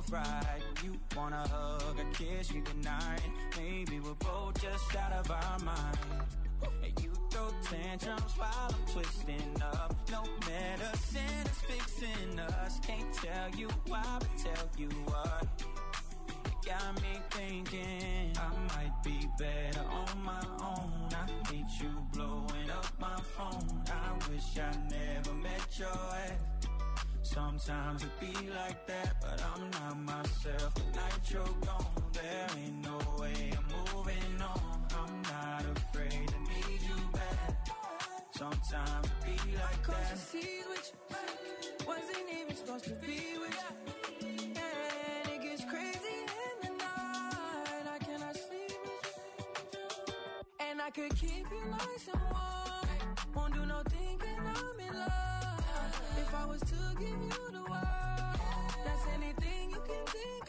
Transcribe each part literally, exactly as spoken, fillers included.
both right. You wanna hug or kiss, you deny it. Maybe we're both just out of our minds. And you throw tantrums while I'm twisting up. No medicine is fixing us. Can't tell you why, but tell you what. It got me thinking I might be better on my own. I hate you blowing up my phone. I wish I never met your ex. Sometimes it be like that, but I'm not myself. The night you're gone, there ain't no way I'm moving on. I'm not afraid to need you back. Sometimes it be like that. Cause you with you, wasn't even supposed to be with you. And it gets crazy in the night. I cannot sleep with you. And I could keep you nice and warm. Won't do no thinking I'm in love. If I was to give you the world, that's anything you can think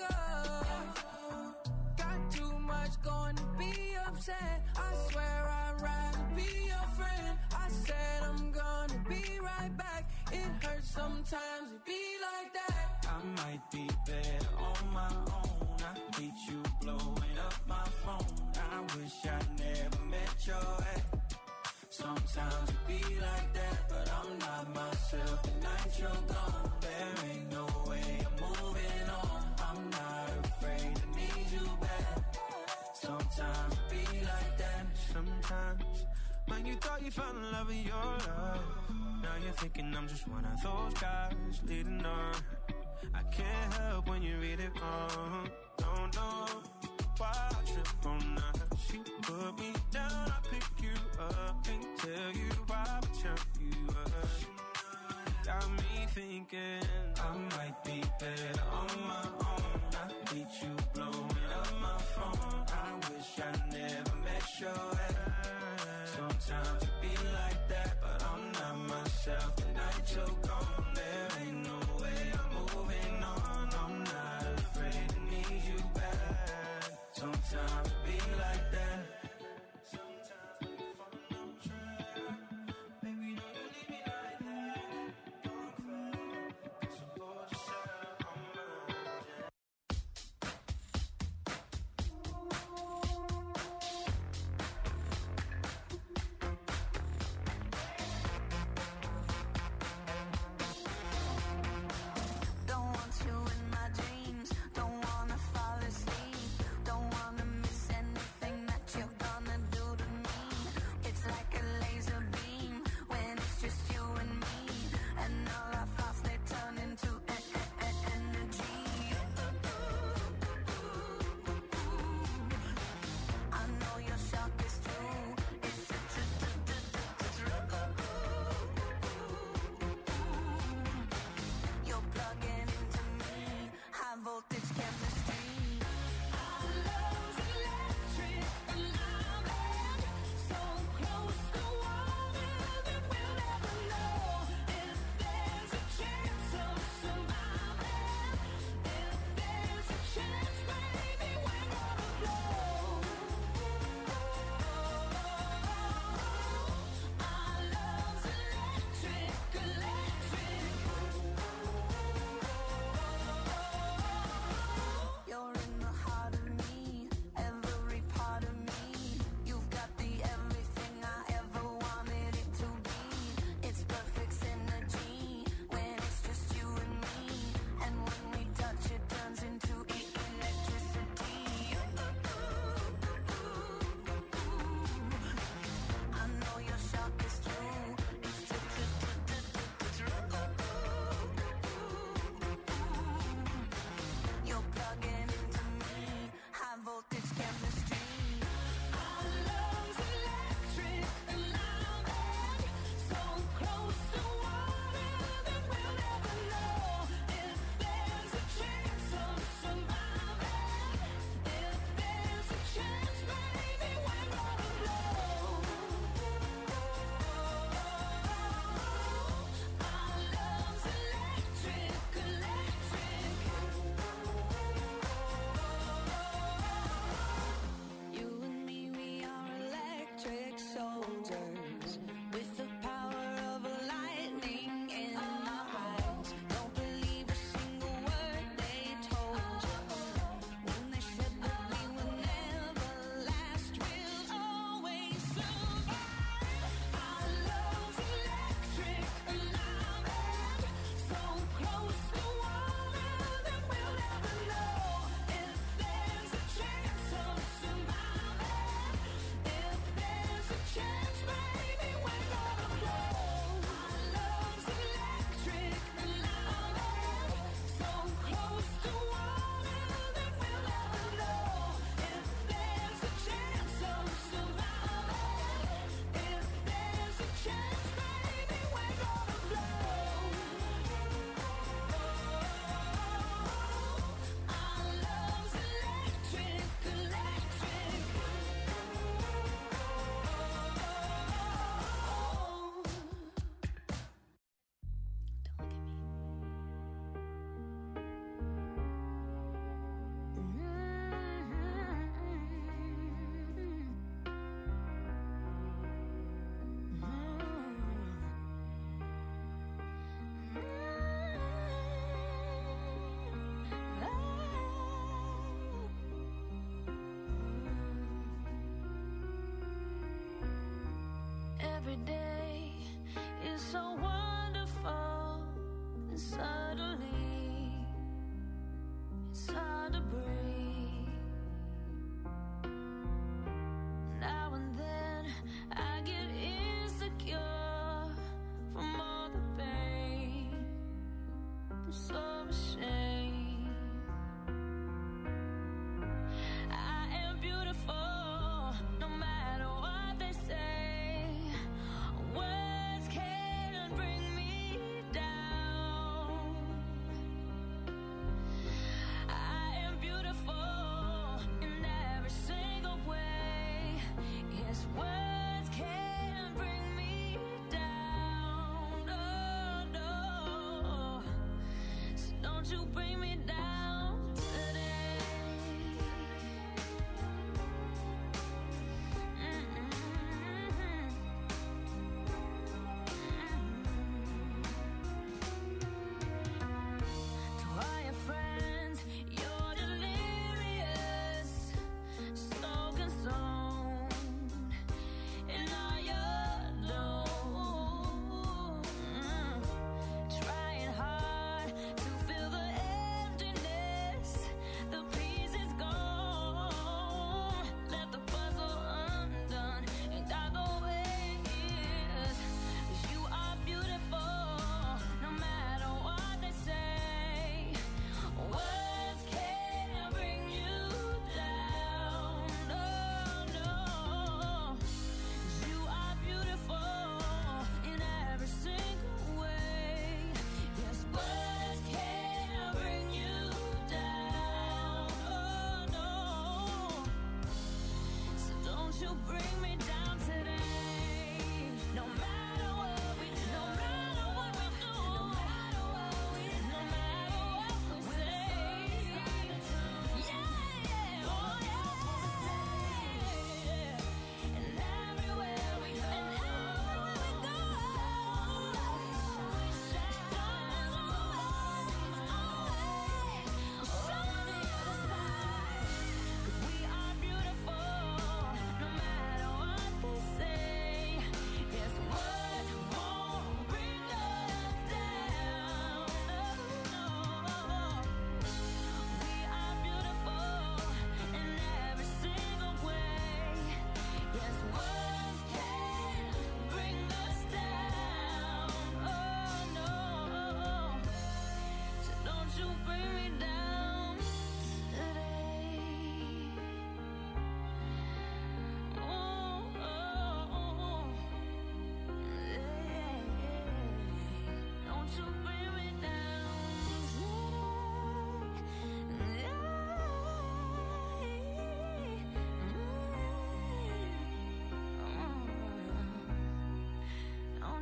of. Got too much going to be upset. I swear I'd rather be your friend. I said I'm gonna be right back. It hurts sometimes to be like that. I might be better on my own. I hate you blowing up my phone. I wish I never met your ex. Sometimes it be like that, but I'm not myself. The night you're gone, there ain't no way I'm moving on. I'm not afraid to need you back. Sometimes it be like that. Sometimes when you thought you found the love of your life, now you're thinking I'm just one of those guys leading on. I can't help when you read it wrong. Don't know why I trip on that. She put me down, I pick you up. Can't tell you why, but tell you up. Got me thinking I might be better on my own. I hate you blowing up my phone. I wish I never met your ex. Sometimes it be like that, but I'm not myself. The night you're gone, there ain't no way I'm moving on. I'm not afraid to need you back. Sometimes it be like that. Sometimes when you fall on track, baby, don't you leave me like that. Don't cry, 'cause I'm bored just out on my Don't want you in my dreams. Don't wanna fall asleep. Don't wanna miss anything that you're gonna do to me. It's like a laser beam when it's just you and me. And all our thoughts, they turn into e- e- e- energy. I know your shock is true. It's such a You're plugging into me. High voltage chemistry. Our love's electric and I'm in. So close to water that we'll never know if there's a chance of surviving. If there's a chance, baby, we're gonna blow. Our love's electric, electric.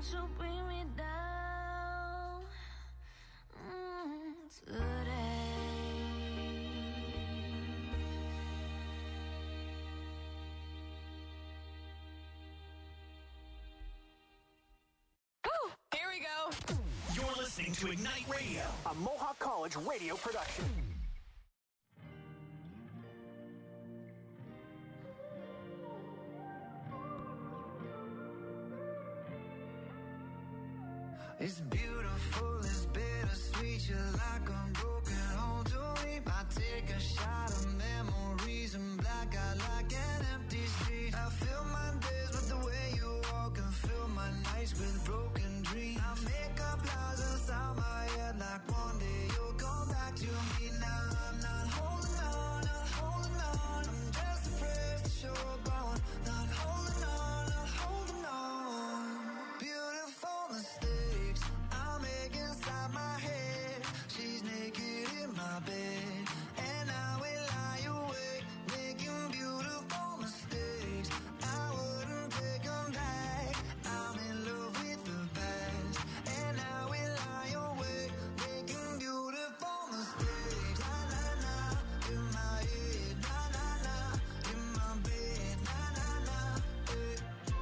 you bring me down mm, today. Woo! Here we go. You're listening to Ignite Radio, a Mohawk College radio production. It's beautiful, it's bittersweet. You're like a broken home to me. I take a shot of memories and black out like an empty street. I fill my days with the way you walk and fill my nights with broken dreams. I make up lies inside my head like one day you'll come back to me. Now I'm not holding on, not holding on. I'm just afraid to show up on. Not holding on, not holding on. Beautiful mistakes I make inside my head. She's naked in my bed, and I will lie awake, making beautiful mistakes. I wouldn't take them back. I'm in love with the past, and I will lie awake, making beautiful mistakes. Na na na, in my head, na na na, in my bed, na na na, eh.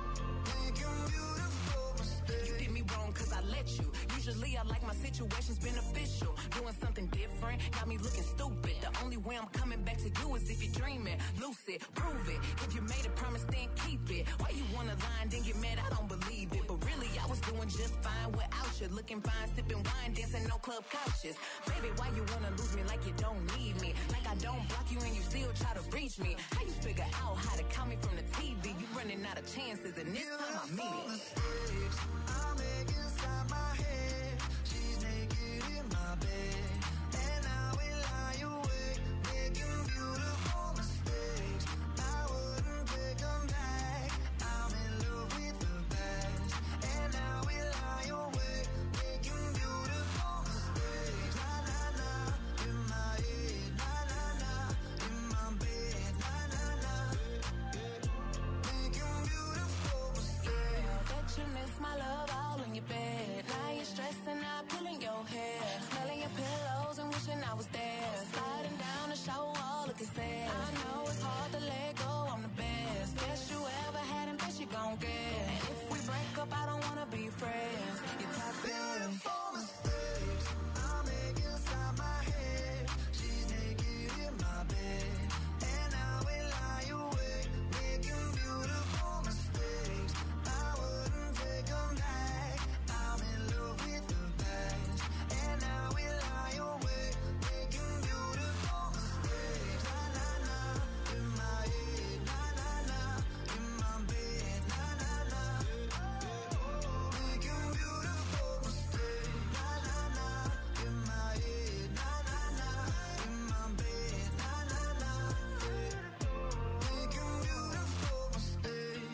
Making beautiful mistakes. You did me wrong cause I let you. Usually I like my situations beneficial. Doing something different got me looking stupid. The only way I'm coming back to you is if you're dreaming. Lucid, prove it. If you made a promise, then keep it. Why you wanna lie and then get mad? I don't believe it. But really, I was doing just fine without you. Looking fine, sipping wine, dancing no club couches. Baby, why you wanna lose me like you don't need me? Like I don't block you and you still try to reach me. How you figure out how to call me from the T V? You running out of chances and this time I mean it. Mistakes I make inside my head. She's naked in my bed, and I will lie awake, making beautiful mistakes. I wouldn't take them back. I'm in love with the past, and I will lie awake, making beautiful mistakes. Na na na, in my head, na na na, in my bed, na na na, making beautiful mistakes. Bet you miss my love all in your bed. Now you're stressing out, pulling your hair, smelling your pillows and wishing I was there. Sliding down the shower wall, looking sad. I know it's hard to let go, I'm the best. Best you ever had and best you gon' get. And if we break up, I don't wanna be friends. You're toxic. Beautiful mistakes I make inside my head. She's naked in my bed, and I will lie awake, making beautiful mistakes. I wouldn't take them back. I'm in love with the past, and I will lie awake, making beautiful mistakes. Na na na, in my head, na na na, in my bed, na na na, making beautiful mistakes. Na na na, in my head, na na na, in my bed, na na na, making beautiful mistakes.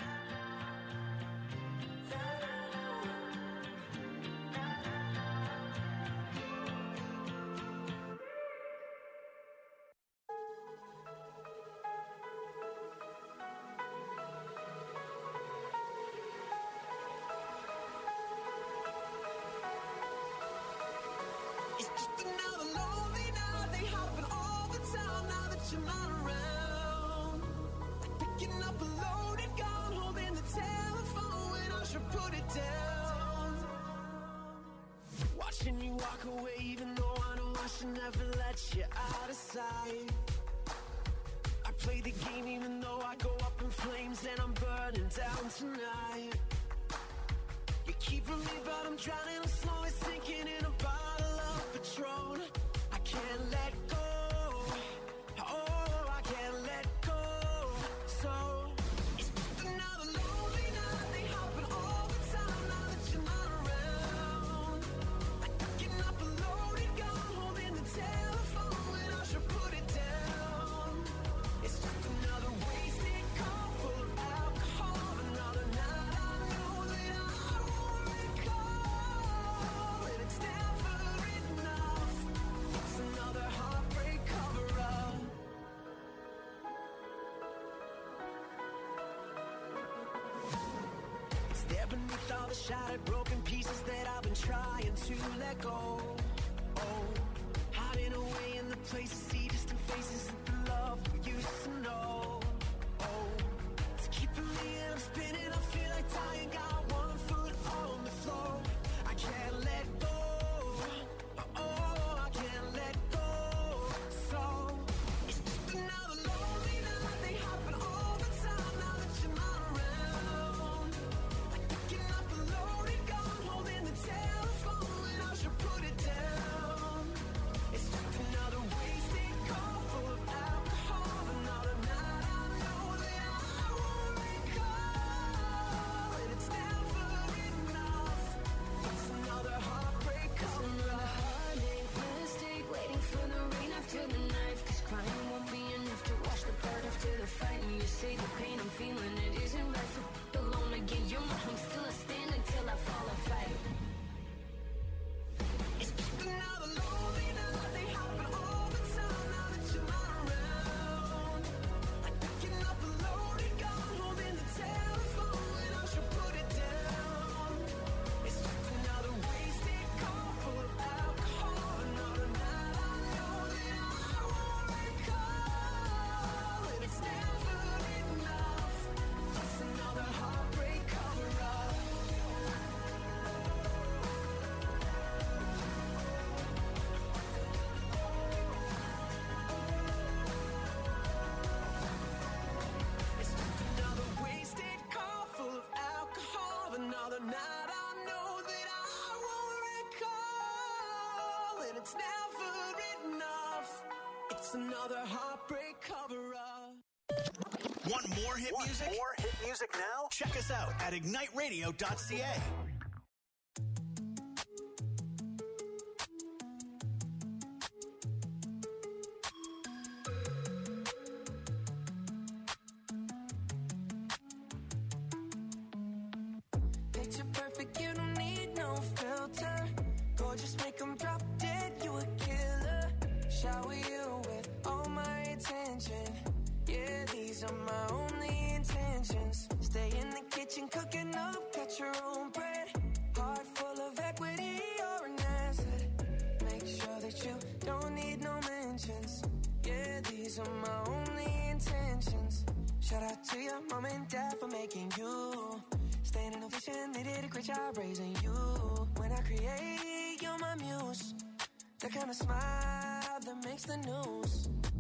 It's just another lonely night. They happen all the time now that you're not around. Like picking up a loaded gun, holding the telephone when I should put it down. Watching you walk away, even though I know I should never let you out of sight. I play the game even though I go up in flames and I'm burning down tonight. You keep from me, but I'm drowning, I'm slowly sinking in a bottle of Patron. I can't let go. Oh, I can't let go. So it's just another lonely night. They happen all the time now that you're not around. Like picking up a loaded gun, holding the telephone when I should put it down. It's just another wasted call full of alcohol. Another night I know that I won't recall. And it's never enough. It's another heartbreak. all the shattered, broken pieces that I've been trying to let go. Oh, hiding away in the places, see distant faces at the love we used to know. Oh, it's keeping me and I'm spinning, I feel like dying, got one foot on the floor. I can't let go, oh, I can't let go. So, it's just another lonely night, they happen all the time now that you're not around. Like picking up a loaded gun, holding the telephone when I should put it down. It's just another wasted call full of alcohol, another night I know that I won't recall, and it's never enough. It's another heartbreak coming up. Heartache, mistake, waiting for the rain after the knife. Cause crying won't be enough to wash the blood after the fight. And you say the pain I'm feeling, it isn't right. So f- alone again, you're my home, still I stand until I fall and fight. It's just another lonely night, they happen all the time now that you're not around. Like picking up a loaded gun, holding the telephone when I should put it down. It's just another wasted call full of alcohol, another night I know that I won't recall, and it's never enough. It's another heartbreak cover-up. It's just another wasted call full of alcohol, another night I know that I won't recall, and it's never enough. It's another heartbreak cover-up. Want more hit Want music? more hit music now? Check us out at ignite radio dot c a. Picture perfect, you don't need no filter. Gorgeous, make 'em drop dead, you a killer. Shower you with all my attention. Yeah, these are my only intentions. Stay in the kitchen, cooking up, cut your own bread. Heart full of equity, you're an asset. Make sure that you don't need no mentions. Yeah, these are my only intentions. Shout out to your mom and dad for making you. Staying in vision, they did a great job raising you. When I create, you're my muse. The kind of smile that makes the news.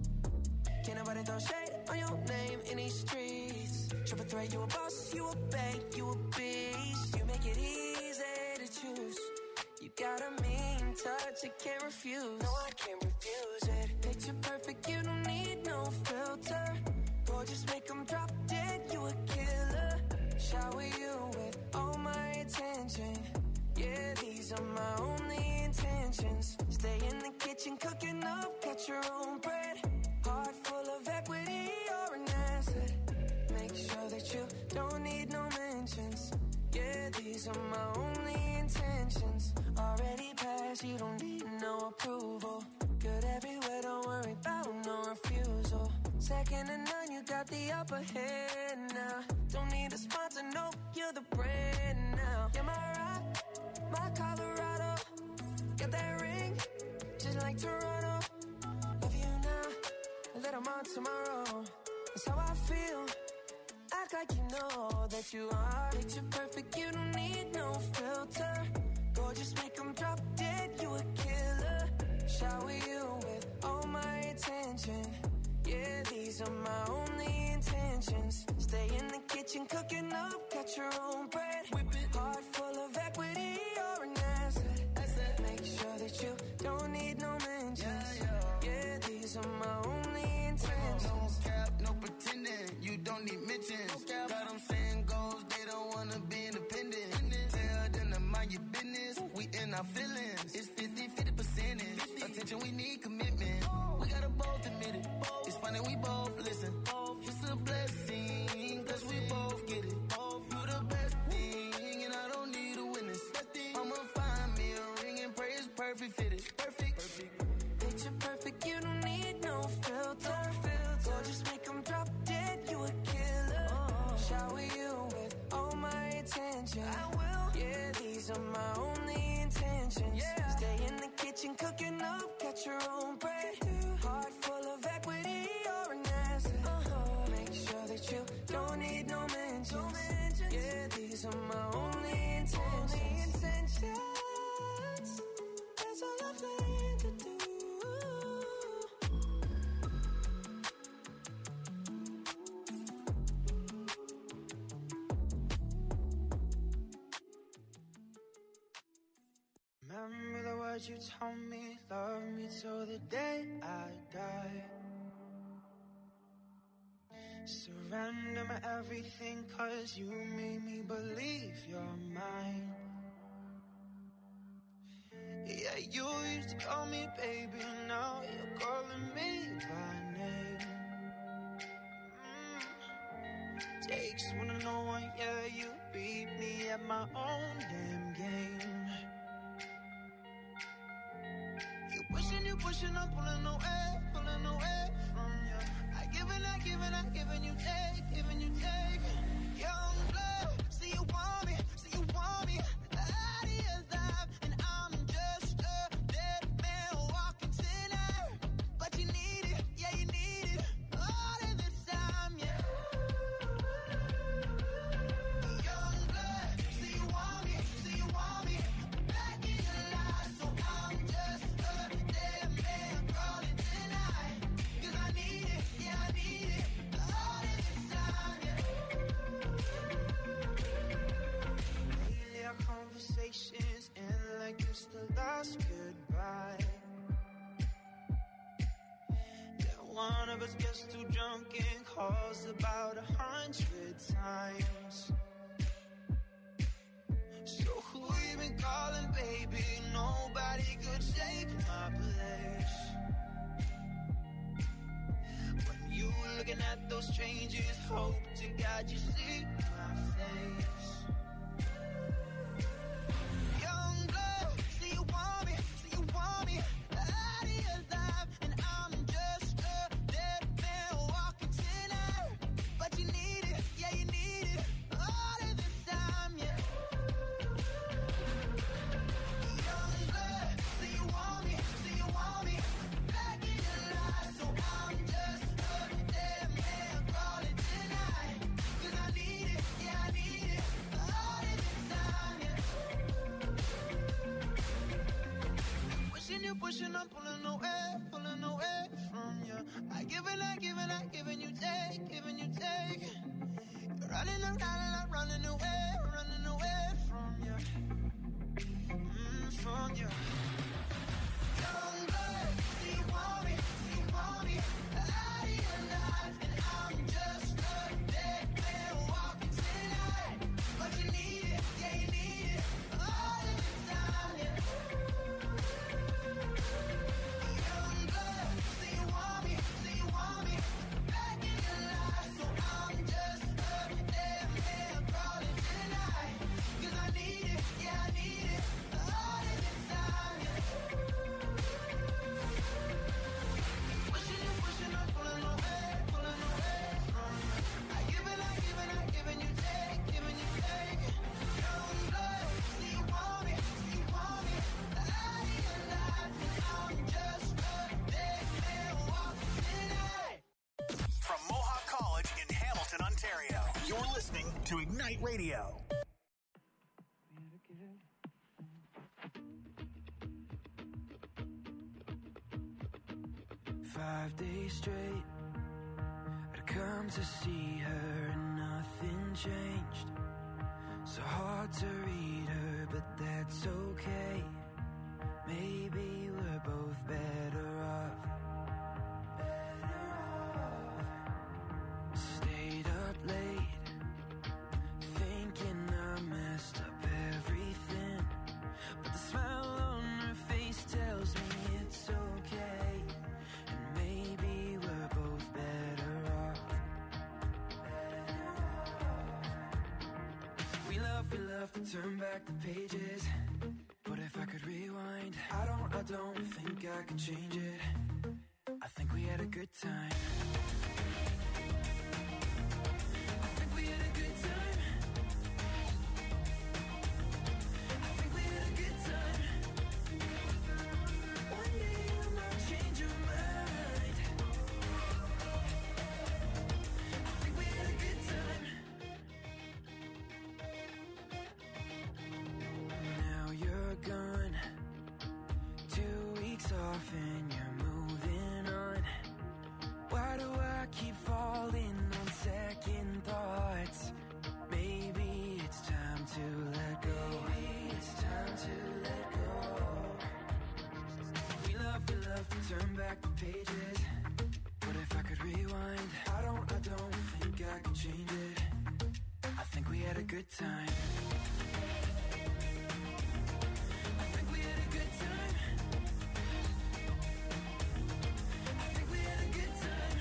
Can't nobody throw shade on your name in these streets. Triple threat, you a boss, you a bank, you a beast. You make it easy to choose. You got a mean touch, I can't refuse. No, I can't refuse it. Picture perfect, you don't need no filter. Gorgeous, make 'em drop dead, you a killer. Shower you with all my attention. Yeah, these are my only intentions. Stay in the kitchen, cooking up, cut your own bread. Heart full of equity, you're an asset. Make sure that you don't need no mentions. Yeah, these are my only intentions. Already passed, you don't need no approval. Good everywhere, don't worry about no refusal. Second to none, you got the upper hand now. Don't need a sponsor, no, you're the brand now. You're my rock, my Colorado. Got that ring, just like Toronto. Love you now, a little more tomorrow. That's how I feel. Act like you know that you are. Picture perfect, you don't need no filter. Gorgeous, make 'em drop dead, you a killer. Shower you with all my attention. Yeah, these are my only intentions. Stay in the kitchen, cooking up, cut your own bread. Whip it. Heart full of equity, you're an asset. asset. Make sure that you don't need no mentions. Yeah, yeah. Yeah, these are my only intentions. No cap, no pretending, you don't need mentions. No got them saying goals, they don't wanna be independent. Tell them to mind your business, we in our feelings. It's fifty, fifty percentage. Attention, we need commitment. We gotta both admit it. It's funny, we both listen. It's a blessing, cause we both get it. You the best thing, and I don't need a witness. I'ma find me a ring and pray it's perfect fitted. Perfect. Picture perfect, you don't need no filter. Gorgeous, make 'em drop dead, you a killer. Shower you with all my attention. I will. Yeah, are my only intentions. Yeah. Stay in the kitchen cooking up, got your own bread. Heart full of equity, you're an asset. Uh-huh. Make sure that you don't need no mentions. No mentions. Yeah, these are my only intentions. Only intentions. That's all I plan to do. Remember the words you told me, love me till the day I die. Surrender my everything, cause you made me believe you're mine. Yeah, you used to call me baby, now you're calling me by name. mm. Takes one to know one, yeah, you beat me at my own damn game. You pushing, you pushing, I'm pulling away, pulling away from you. I give and I give and I give and you take, giving you take. Young blood, see you want me, see you want me. The idea's live and I'm just a dead man walking tonight. But you need it, yeah you need it, all of this time, yeah. Young blood, see you want me, see you want me. Back in your life, so I'm just a dead man calling tonight. Cause I need it, yeah I need it, all of this time, yeah. Lately our conversations end like it's the last goodbye. Then one of us gets too drunk and calls about a hundred times. So who you been calling, baby? Nobody could take my place. When you looking at those strangers, hope to God you see my face. Young blood, see you want me, see you want me. The idea's live and I'm just a dead man walking tonight. But you need it, yeah you need it, all of this time, yeah. Young blood, see you want me, see you want me. Back in your life, so I'm just a dead man calling tonight. Cause I need it, yeah I need it, all of this time, yeah. Pushing you, pushing, I'm pulling away, pulling away from you. I give and I give and I give and you take, giving you take. You're running around and I'm running away, running away from you, mm, from you. Young blood, see you want me, see you want me. Out of your life and I'm just a dead man walking tonight. But you need it, yeah you need it, all of this time, yeah. Young blood, see you want me, see you want me. Back in your life, so I'm just a dead man calling tonight. Cause I need it, yeah I need it, all of this time, yeah. Pushing you, pushing, I'm pulling away, pulling away from you. I give and I give and I give and you take, giving you take. Young blood, see you want me, see you want me. Out of your life and I'm just a dead man walking tonight. From Mohawk College in Hamilton, Ontario, you're listening to Ignite Radio. Five days straight, I'd come to see her and nothing changed. So hard to read her, but that's okay. Maybe we're both better off. Better off. Stayed up late, thinking I messed up everything. But the smile on her face tells me it's okay. And maybe we're both better off. Better off. We love, we love to turn back the pages. But if I could rewind, I don't, I don't think I could change it. I think we had a good time. I think we had a good time. I think pages. But if I could rewind, I don't, I don't think I can change it. I think we had a good time. I think we had a good time. I think we had a good time.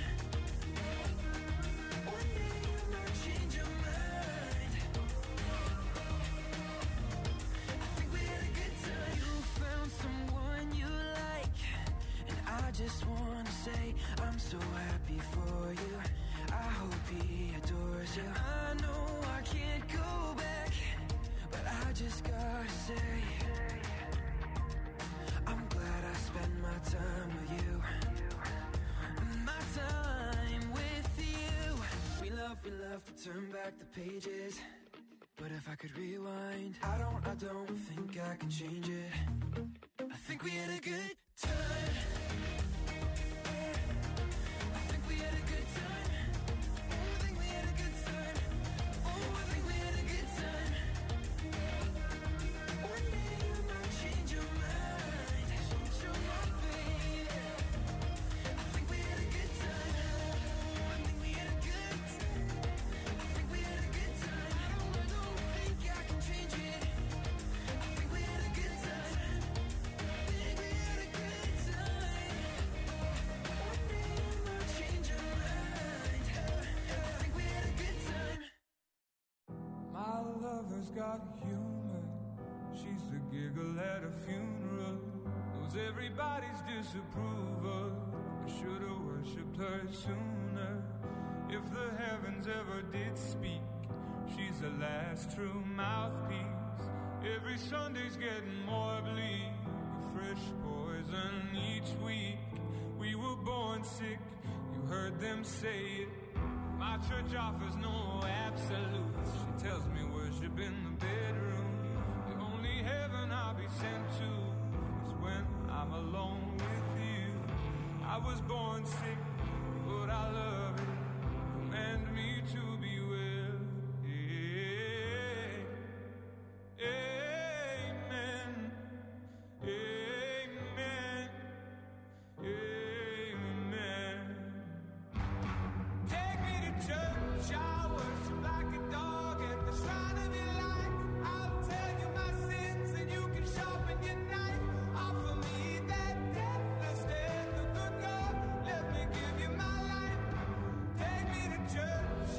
One day you might change your mind. I think we had a good time. You found someone you like, and I just wanna say I'm so happy for you. I hope he adores you. I know I can't go back, but I just gotta say I'm glad I spent my time with you. My time with you. We love, we love to turn back the pages. But if I could rewind, I don't, I don't think I can change it. I think we had a good time. I think we had a good time. Oh, I think we had a good time. Oh, I think we had a good time. One day you might change your mind. Change your mind, baby. I think we had a good time. I think we had a good time. I think we had a good time. I don't, I don't think I can change it. I think we had a good time. I think we had a good time. One day you might change your mind. I think we had a good time. My lover's got humor. She's the giggle at a funeral. Knows everybody's disapproval. I should've worshipped her sooner. If the heavens ever did speak, she's the last true mouthpiece. Every Sunday's getting more bleak. A fresh poison each week. We were born sick, you heard them say it. My church offers no absolutes. She tells me worship in the bedroom. The only heaven I'll be sent to is when I'm alone with you. I was born sick, but I love it. Command me to be well. Amen. Amen. Amen. Take me to church, I worship like a dog at the shrine of your life. I'll tell you my sins and you can sharpen your knife. Offer me that deathless death, the good God, let me give you my life. Take me to church,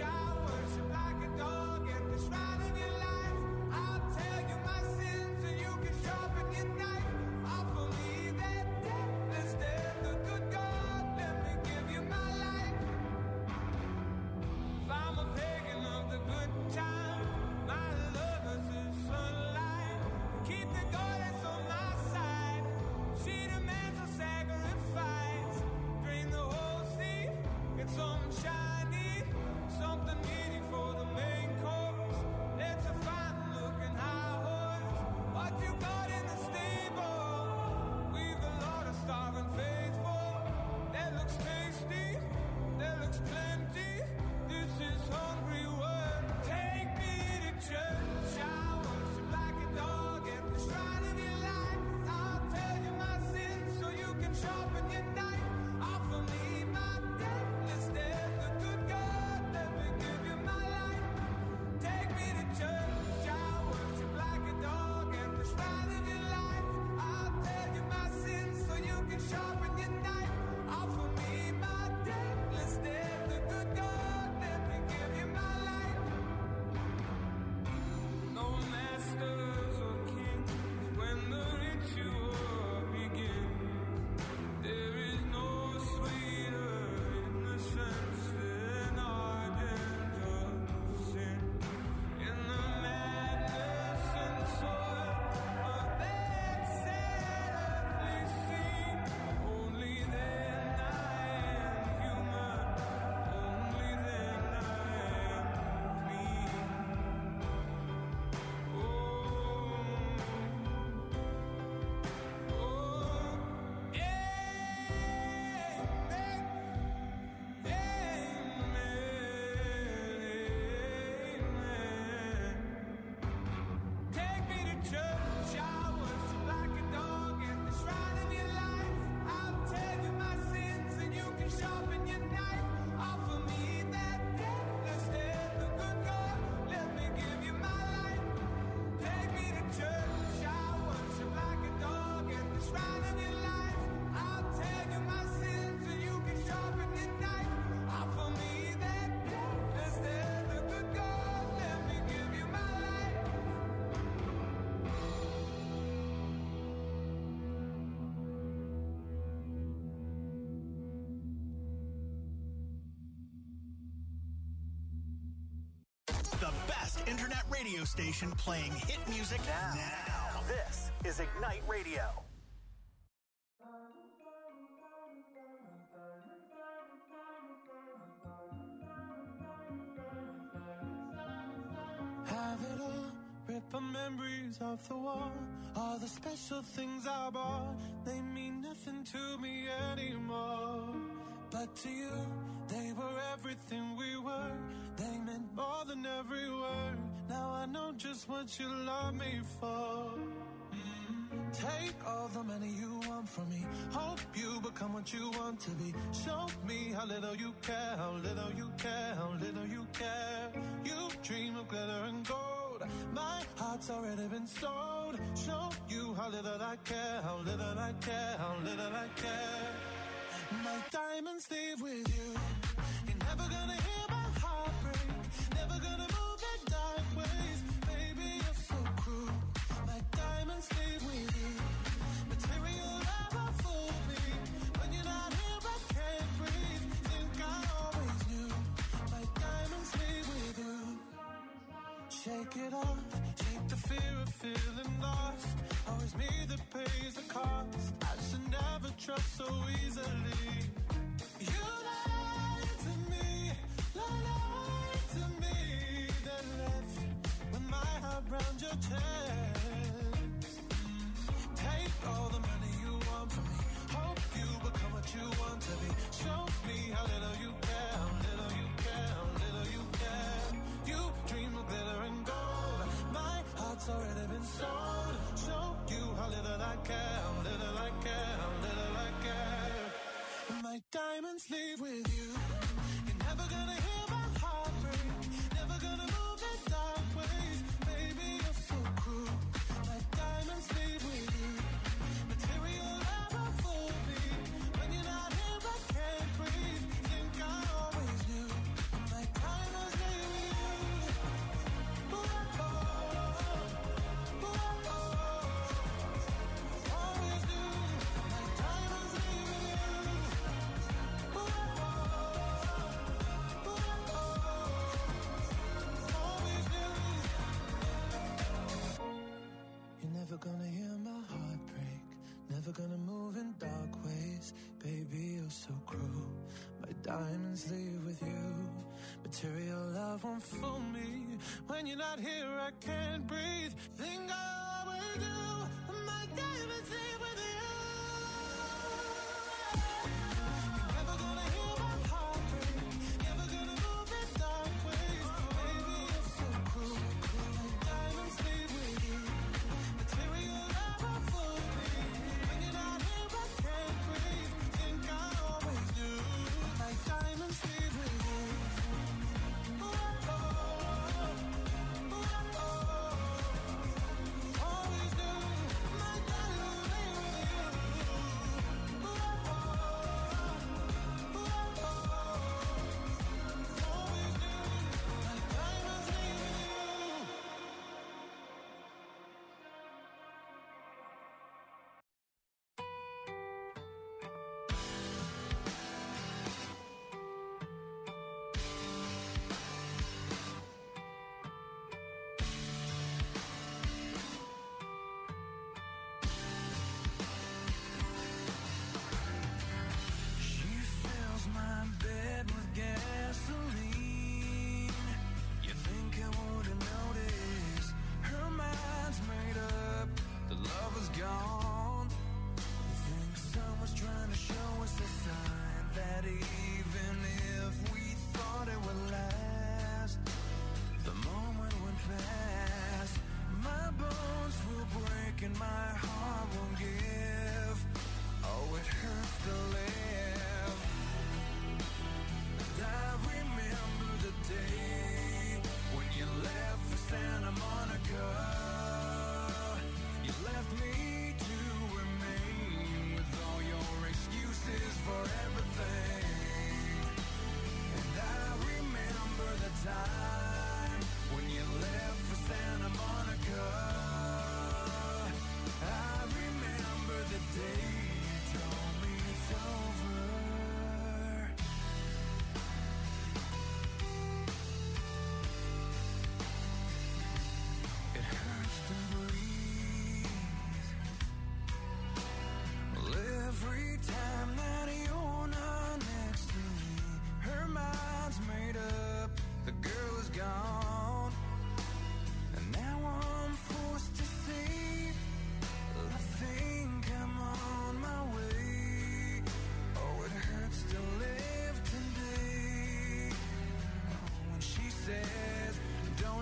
internet radio station playing hit music now. now. This is Ignite Radio. Have it all, rip the memories off the wall. All the special things I bought, they mean nothing to me anymore. But to you, they were everything we were. They meant more than every word. Now I know just what you love me for. Mm. Take all the money you want from me. Hope you become what you want to be. Show me how little you care, how little you care, how little you care. You dream of glitter and gold. My heart's already been sold. Show you how little I care, how little I care, how little I care. My diamonds leave with you. You're never gonna hear my heart break. Never gonna move in dark ways. Baby, you're so cruel. My diamonds leave with you. Material never fooled me. When you're not here, I can't breathe. Think I always knew. My diamonds leave with you. Shake it off. Shake the fear of feeling lost. Always me that pays the cost. I should never trust so easily. You lied to me, lied to me. Then left with my heart round your chest. Take all the money you want from me. Hope you become what you want to be. Show me how little you care, how little you care, how little you care. You dream of glitter and gold. My heart's already been sold. Show you how little I care, how little I care, how little I care. My diamonds leave with you. You're never gonna hear my heart break. Never gonna move in dark ways. Baby, you're so cruel. My diamonds leave with you. Material never fooled me. When you're not here, I can't breathe. Think I always knew. My diamonds leave with you. Ooh, oh, ooh, oh, always knew. My diamonds leave with you. Ooh, oh, ooh, oh, always knew. You're never gonna hear my heart break. Never gonna move in dark ways. Baby, you're so cruel. My diamonds leave with you. Material love won't fool me. When you're not here, I can't breathe. Think I always do. My diamonds leave with you. You're never gonna hear my heart break. Never gonna move in dark ways. Baby, you're so cruel. My diamonds leave with you. Material never fooled me. When you're not here, I can't breathe. Think I always knew. My diamonds leave with you. Ooh, oh, ooh, oh, always knew.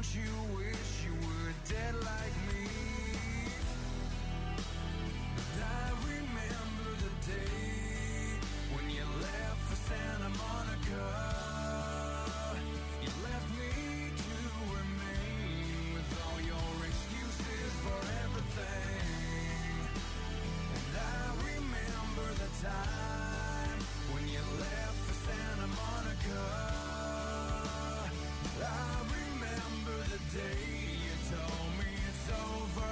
Don't you wish you were dead like me? I remember the day when you left for Santa Monica. You left me to remain with all your excuses for everything. And I remember the time when you left for Santa Monica. I remember the day you told me it's over.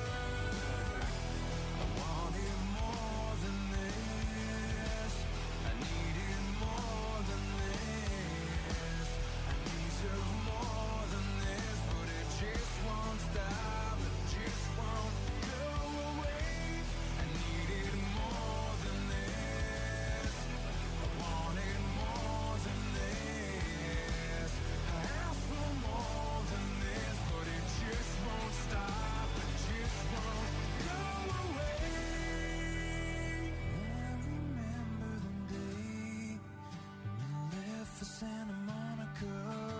I wanted more than this. I needed more than this. I deserve more than this, but it just won't stop. It just won't go away. I needed more than this. I wanted more than this. I asked for more than this, but it just won't stop. It just won't go away. I remember the day when you left for Santa Monica.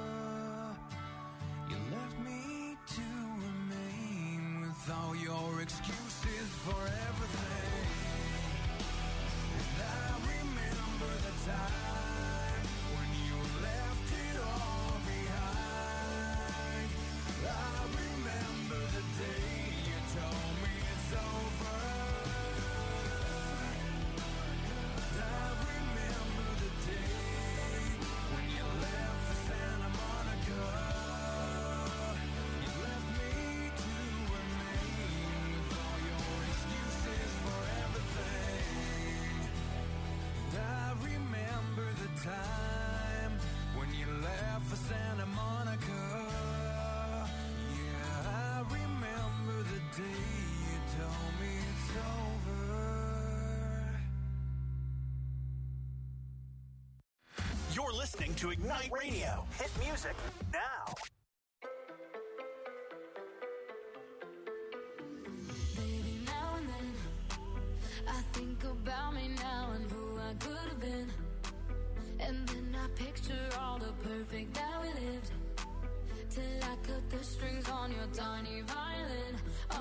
You left me to remain with all your excuses for everything. And I remember the time when you left it all behind. I remember the day you told me it's over. I remember the day when you left for Santa Monica. You left me to remain with all your excuses for everything. And I remember the time when you left for Santa Monica. Yeah, I remember the day you told me it's over. You're listening to Ignite Radio. Hit music now. Baby, now and then I think about me now and who I could have been. And then I picture all the perfect that we lived. Till I cut the strings on your tiny violin.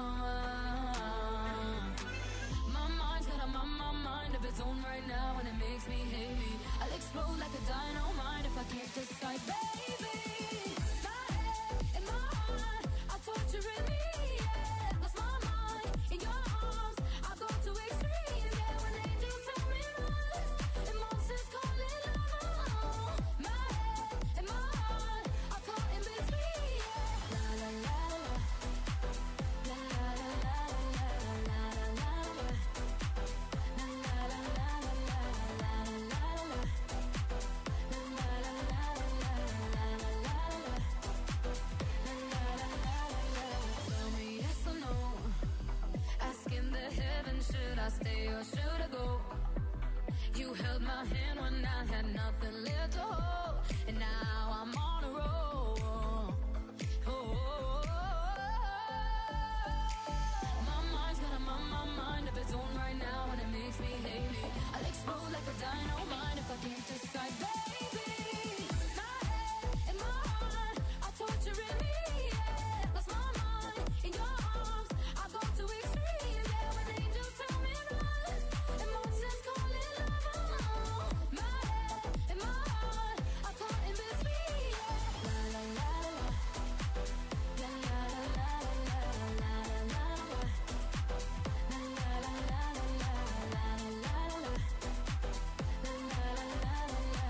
Oh, my mind's got a my, my mind of its own right now, and it makes me hate me. I'll explode like a dynamite if I can't decide, baby. My head and my heart are torturing me. Yeah, lost my mind in your arms. I go to extremes. Yeah, when angels tell me run, emotions call it love. My head and my heart are caught in between. Yeah, la la la la, la la la la la la la la. La la la la la la la la la. La la la la la la la la la. La la la la la. Tell me yes or no. Asking the heavens, should I stay or should I go? You held my hand when I had nothing left to hold, and now I'm on a roll. Oh, my mind's got a my, my mind of its own right now, and it makes me hate me. I'll explode like a dynamite if I can't decide, baby. My head and my heart are torturing me. Yeah, lost my mind in your arms. I go to extremes. Yeah, when angels tell me run, emotions call it love. My head and my heart are caught in between. Yeah, la la la la, la la la la la la la la la. La la la la la la la la la. La la la la la la la la la la.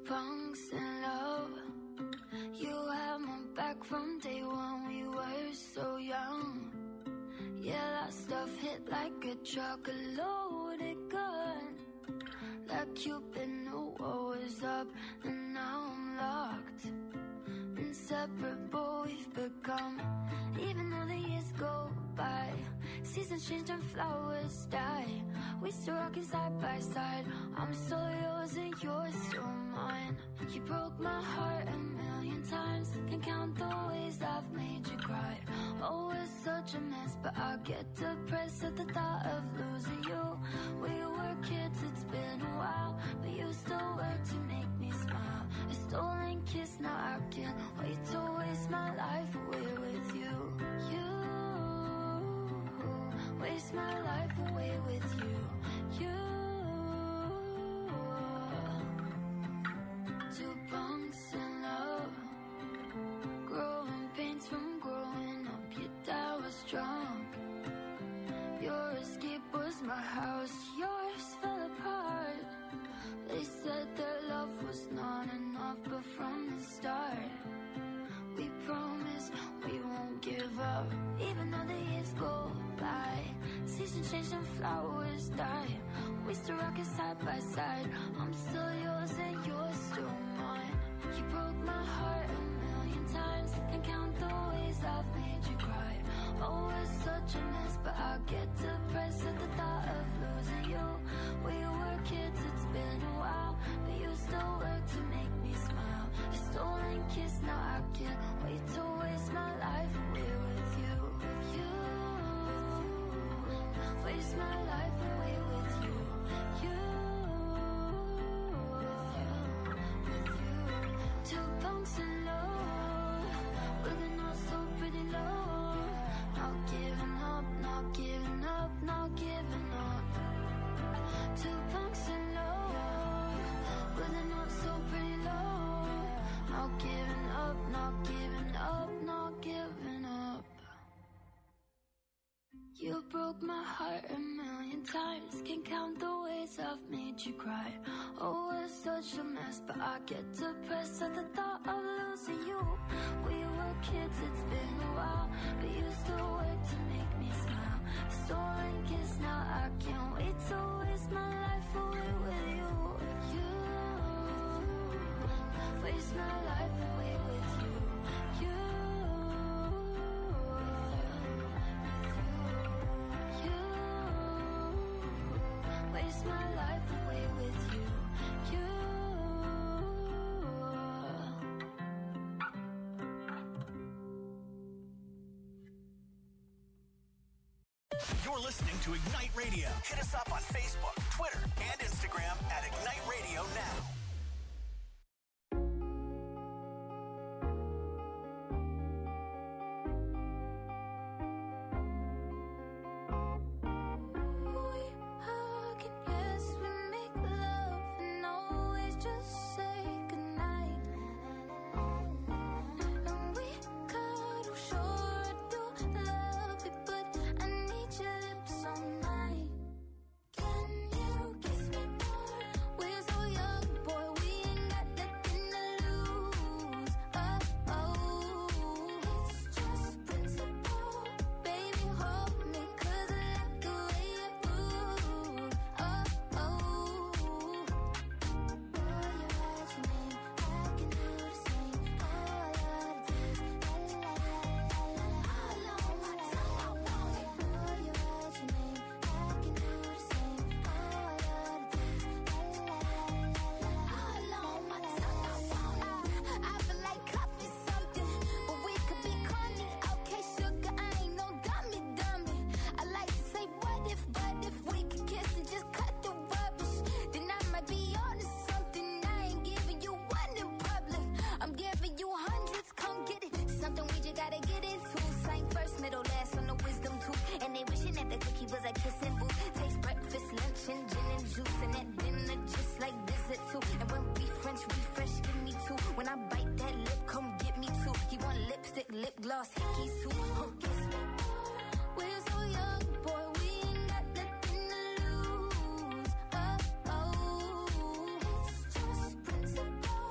punks in love. You had my back from day one, we were so young. Yeah, that stuff hit like a truck, a loaded gun. Like Cupid knew what was up, and now I'm locked. Inseparable we've become, even though the years go by. Seasons change and flowers die. We still rockin' side by side. I'm still yours and you're still mine. You broke my heart a million times. Can't count the ways I've made you cry. Oh, it's such a mess, but I get depressed at the thought of losing you. We were kids, it's been a while, but you still work to make me smile. A stolen kiss, now I can't wait to waste my life away with you. You waste my life away with you. You, two punks in love, growing pains from growing up. Your dad was drunk. Your escape was my house. Yours fell apart. They said their love was not enough, but from the start, we promise we won't give up. Even though the years go by, seasons change and flowers die. We still rockin' side by side. I'm still yours and you're still mine. You broke my heart a million times. Can't count the ways I've made you cry. Oh, it's such a mess, but I get depressed at the thought of losing you. We were kids, it's been a while, but you still work to make me smile. A stolen kiss, now I can't wait to waste my life away with you. You waste my life away with you. You, with you. Two punks in love, with a not so pretty love. Not giving up, not giving up, not giving up. Two punks in love, with a not so pretty love. Not giving up, not giving up, not giving up. You broke my heart a million times. Can't count the ways I've made you cry. Oh, it's such a mess, but I get depressed at the thought of losing you. We were kids, it's been a while, but you still work to make me smile. Stolen kiss, now I can't wait to waste my life away with you. You waste my life away with you. You, you waste my life away with you. You. You're listening to Ignite Radio. Hit us up on Facebook, Twitter, and Instagram at Ignite Radio Now. Lip gloss, hickeys too. Oh, guess what? We're so young, boy, we ain't got nothing to lose. Oh, oh, it's just principle.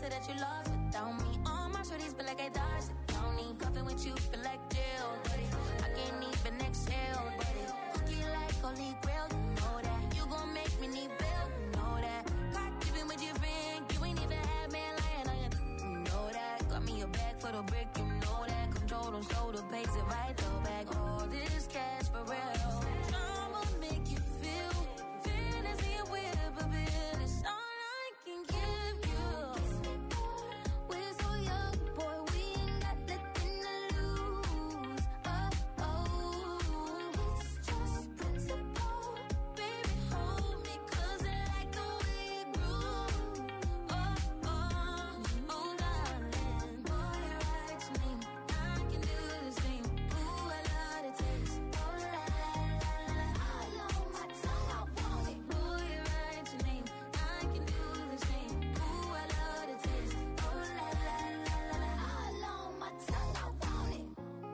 say that you lost without me. All my shorties feel like I dodged the county. Cuffing with you feel like jail, daddy. I can't even exhale, daddy. Hook you like holy grail, you know that. You gon' make me need bail, you know that. Caught keeping with your friend, you ain't even had man lying on you, you know that. Got me a bag for the brick, you know that. Control them, slow the pace if I throw back all this cash for real. I'ma make you feel fantasy and whip a bit. It's all I can give you. We're so young, boy, we ain't got nothing to lose. Oh, oh, it's just principle. Baby, hold me, 'cause I like the way you groove. Oh, oh, oh, darling, boy, you're right to me. I can do the same. Ooh, I love the taste. Oh, la, la, la, la, all on my tongue, I want it. Boy, you're right to me. I can do the same. Ooh, I love the taste. Oh, la, la, la, la, la, all on my tongue, I want it.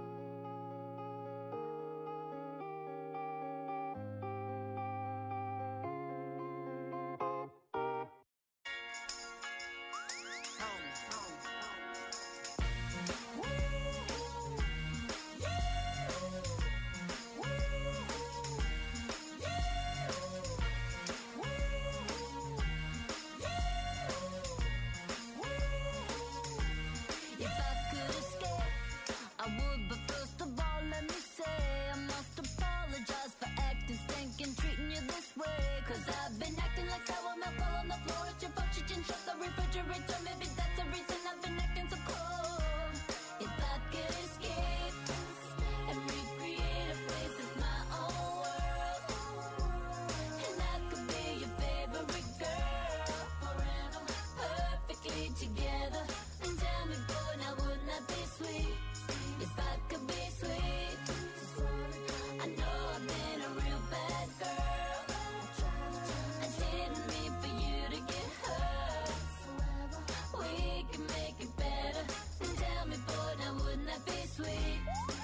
If I could escape, I would, but first of all, let me say I must apologize for acting stinking, treating you this way. 'Cause I've been acting like sour milk all on the floor. It's your fault you didn't shut the refrigerator. Maybe that's the reason I've been acting so cold. If I could escape and recreate a place that's my own world, and I could be your favorite girl forever, perfectly together. And tell me, boy, now wouldn't that be sweet? If I could be sweet. I know I've been a real bad girl. I didn't mean for you to get hurt. We can make it better. And tell me, boy, now wouldn't that be sweet?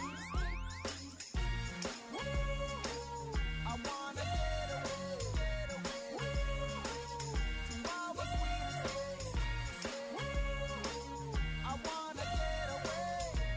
I wanna get away, get away from all the sweetest things. I wanna get away,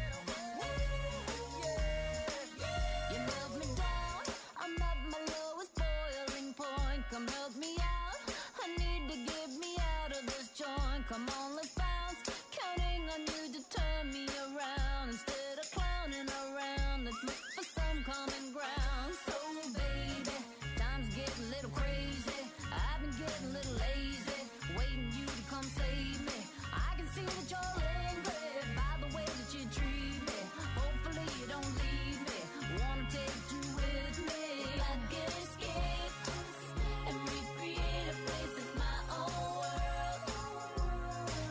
yeah. You melt me down. I'm at my lowest boiling point. Come help me out. I need to get me out of this joint. Come on, let's bounce. Counting on you to turn me around. Instead of clowning around, let's look for some common ground. So, baby, time's getting a little crazy. I've been getting a little lazy, waiting you to come save me. I can see that you're angry by the way that you treat me. Hopefully you don't leave me. Wanna take you with me. If I could escape and recreate a place that's my own world,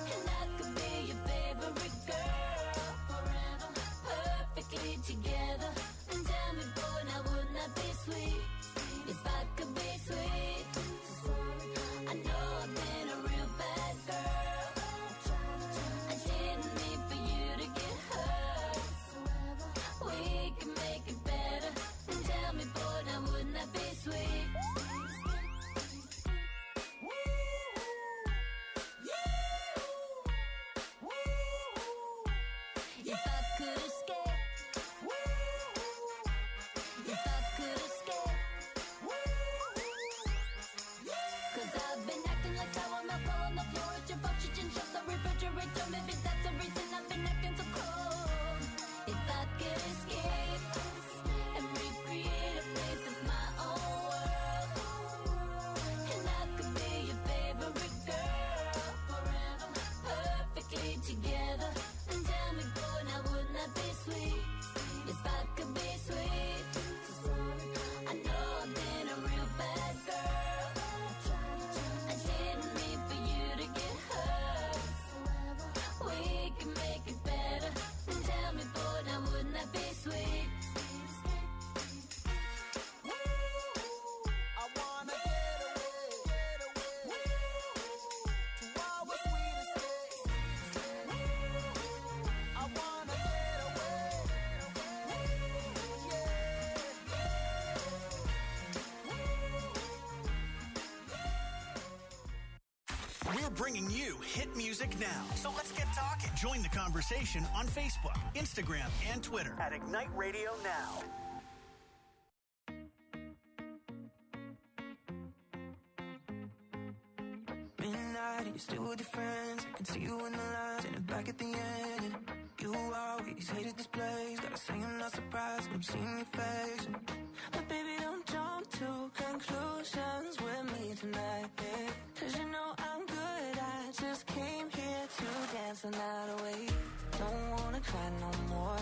We're bringing you hit music now. So let's get talking. Join the conversation on Facebook, Instagram, and Twitter at Ignite Radio Now. Midnight and you're still with your friends. I can see you in the lines and back at the end. You always hated this place. Gotta say I'm not surprised when I'm seeing your face. But baby, don't jump to conclusions with me tonight, babe. Cause you know I'm good, I just came here to dance the night away. Don't wanna cry no more.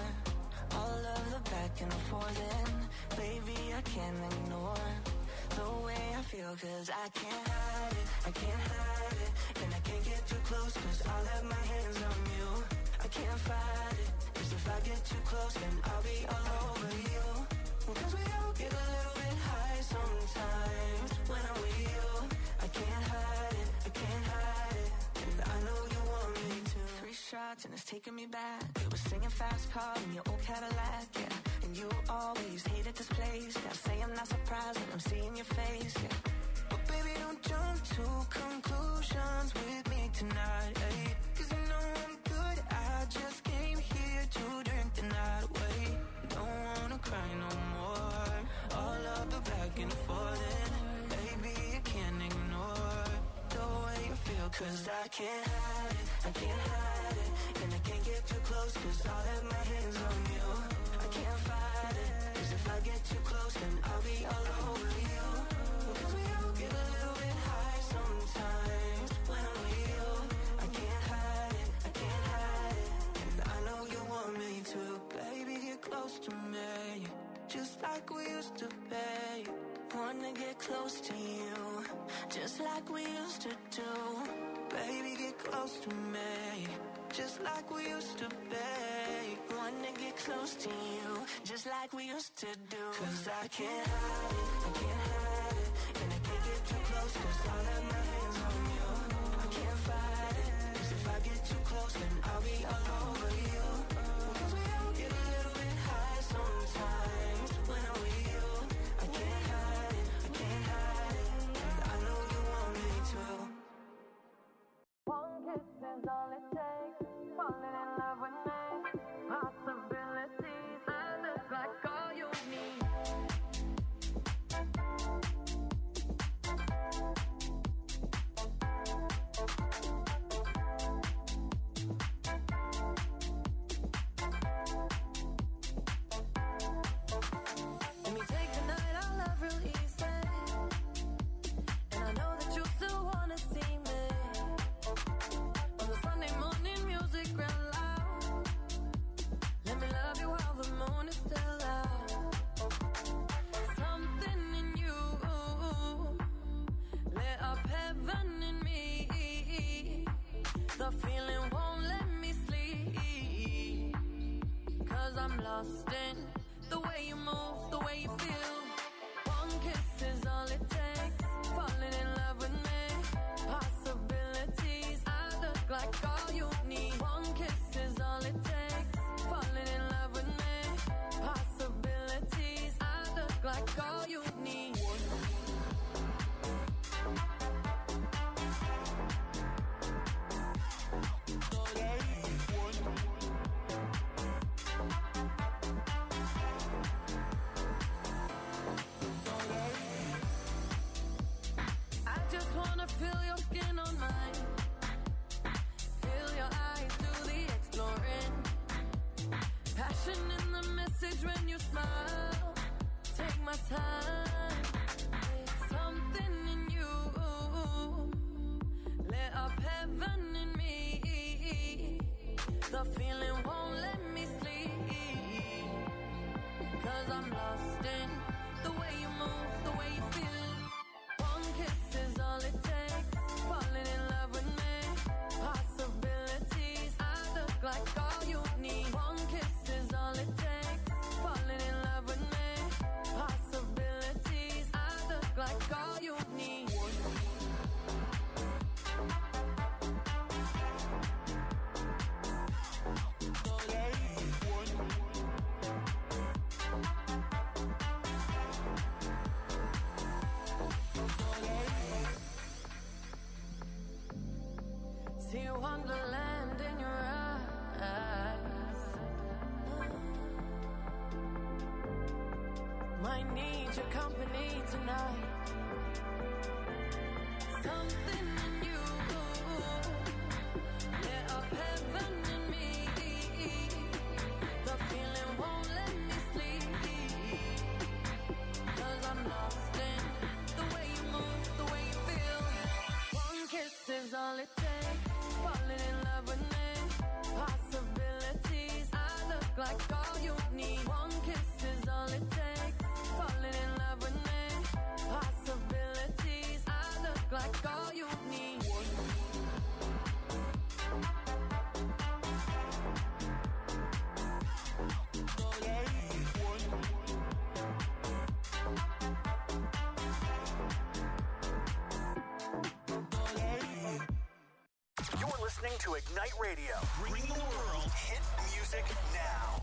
All of the back and forth, and baby, I can't ignore the way I feel, cause I can't hide it, I can't hide it. And I can't get too close, cause I'll have my hands on you. I can't fight it, cause if I get too close, then I'll be all over you. Cause we all get a little bit high sometimes when I'm with you. I can't hide it, I can't hide it. And I know you want me to. Three shots and it's taking me back. We were singing fast car in your old Cadillac, yeah. And you always hated this place. Gotta say I'm not surprised when I'm seeing your face, yeah. But baby, don't jump to conclusions with me tonight, eh? Cause you know I'm good, I just came here to drink the night away. Don't wanna cry no more. All of the back and forth, and baby, you can't ignore the way you feel. Cause I can't hide it, I can't hide it. And I can't get too close, cause I'll have my hands on you. I can't fight it, cause if I get too close, then I'll be all over you. Cause we all get a little bit high sometimes when I'm with you. I can't hide it, I can't hide it. And I know you want me to. Baby, get close to me, just like we used to be. Wanna get close to you, just like we used to do. Baby, get close to me, just like we used to be. Wanna get close to you, just like we used to do. Cause I can't hide it, I can't hide it. And I can't get too close, cause I'll have my hands on you. I can't fight it, cause if I get too close, then I'll be all over you. Cause we all get a little bit high sometimes when I'm with you. I can't hide it, I can't hide it. And I know you want me to. One kiss is all it takes. Falling in love with me. Possibilities. I look like all you need. Let me take the night, I love real easy. And I know that you still wanna see me. On the Sunday morning, music real loud. Let me love you while the moon is still out. Something in you lit up heaven in me. The feeling won't let me sleep. Cause I'm lost in the way you move, the way you feel. One kiss is all it takes. Falling in love with me. Possibilities. I look like all you need. One kiss is all it takes. Falling in love with me. Possibilities. I look like all you need. I just wanna feel your skin on mine. Feel your eyes do the exploring. Passion in the message when you smile. Take my time. Something in you lit up heaven in me. The feeling won't let me sleep. Cause I'm lost in the way you move, the way you feel. One kiss is all it takes. Falling in love with me. Possibilities. I look like all you need. One kiss is all it takes. Falling in love with me. Possibilities. I look like all you need. See wonderland in your eyes. Might need your company tonight. Something in you lit up heaven in me. The feeling won't let me sleep. Cause I'm lost in the way you move, the way you feel. One kiss is all it takes. Falling in love with me. Possibilities. I look like all you need. One kiss is all it takes. Falling in love with me. Possibilities. I look like all you need. You're listening to Ignite Radio. Bring the world hit music now.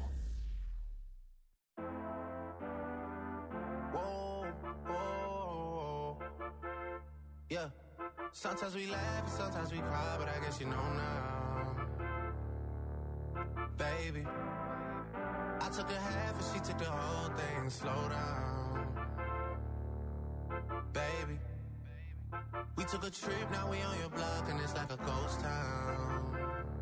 Whoa, whoa, yeah. Sometimes we laugh and sometimes we cry, but I guess you know now. Baby, I took a half and she took the whole thing. Slow down. Baby, we took a trip, now we on your block and it's like a ghost town.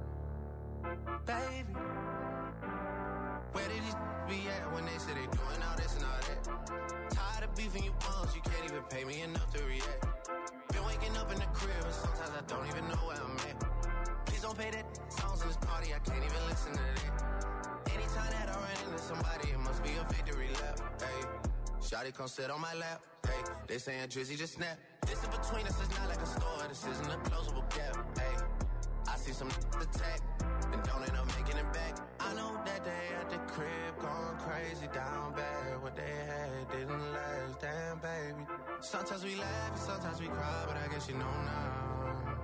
Baby, where did these be at when they say they doing all this and all that? Tired of beefing you bums, you can't even pay me enough to react. Been waking up in the crib and sometimes I don't even know where I'm at. Please don't pay that songs in this party, I can't even listen to that. Anytime that I run into somebody, it must be a victory lap. Hey, shawty come sit on my lap. Hey, they saying Drizzy just snap. This in between us is not like a store, this isn't a closable gap. Hey, I see some attack and don't end up making it back. I know that they at the crib going crazy down bad. What they had didn't last, damn baby. Sometimes we laugh and sometimes we cry, but I guess you know now.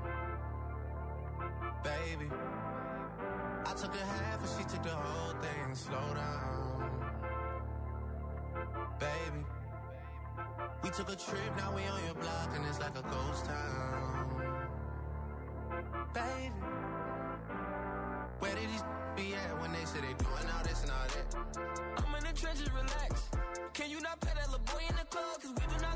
Baby, I took a half and she took the whole thing. Slow down. Baby, we took a trip, now we on your block and it's like a ghost town. Baby, where did these be at when they say they doing all this and all that? I'm in the trenches, relax. Can you not pet that little boy in the club? Cause we do not